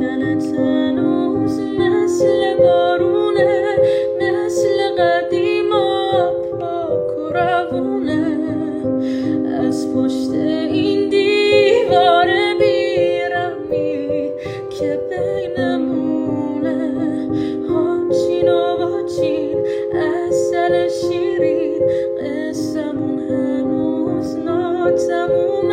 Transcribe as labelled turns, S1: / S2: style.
S1: دلت هنوز مثل بارونه، مثل قدیما پاک و روونه. از پشت این دیوار بیرمی که بینمونه، هاچین و واچین اصل شیرین، قصمون هنوز ناتمومه.